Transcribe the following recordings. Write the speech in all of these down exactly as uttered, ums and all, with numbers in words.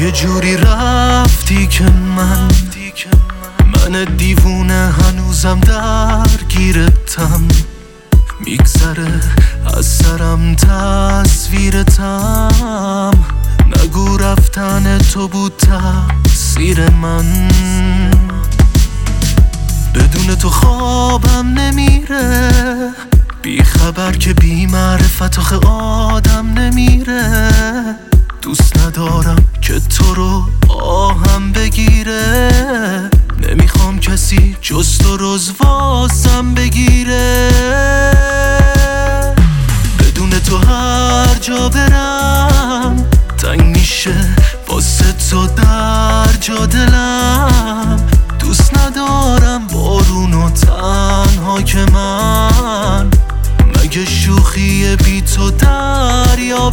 یه جوری رفتی که من من دیوونه هنوزم درگیرتم، میگذره از سرم تصویرتم. نگو رفتن تو بود تقصیر من، بدون تو خوابم نمیره، بی خبر که بی معرفت آخه آدم نمیره. دوست ندارم که تو رو آهم بگیره، نمیخوام کسی جز تو رزواسم بگیره. بدون تو هر جا برم تنگ میشه واسه تو در جا دلم. دوست ندارم بارون و تنها که من، مگه شوخی بی تو دریا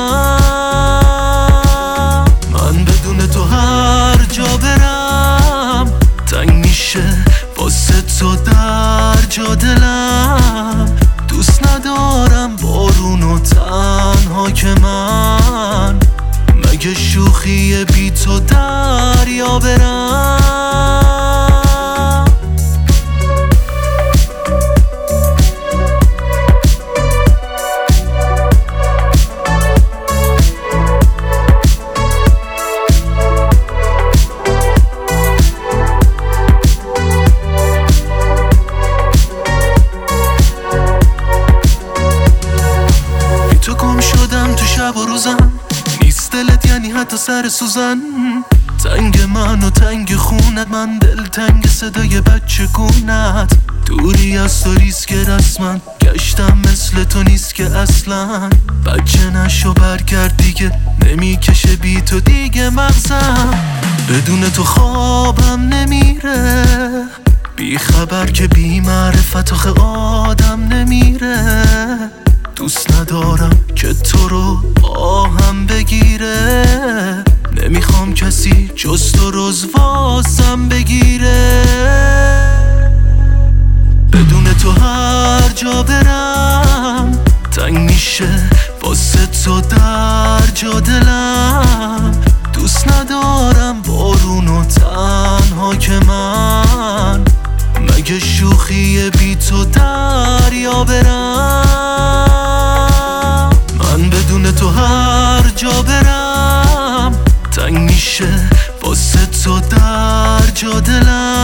برم. من بدون تو هر جا برم تنگ میشه واسه تو در جا دلم. دوست ندارم بارون و تنها که من، مگه شوخی بی تو دریا برم. تو گم شدم تو شب و روزم، نیست دلت یعنی حتی سر سوزن. تنگ من و تنگ خونت، من دل تنگ صدای بچه گونت. دوری از تو ریسک رسما، گشتم مثل تو نیست که اصلا. بچه نشو برگرد دیگه، نمیکشه بی تو دیگه مغزم. بدون تو خوابم نمیره، بی خبر که بی معرفت آخه آدم نمیره. دوست ندارم که تو رو آهم بگیره، نمیخوام کسی جز تو رزواسم بگیره. بدون تو هر جا برم تنگ میشه واسه تو در جا دلم. دوست ندارم بارون و تنها که من، مگه شوخی بی تو دریا برم. من بدون تو هر جا برم تنگ میشه واسه تو در جا دلم.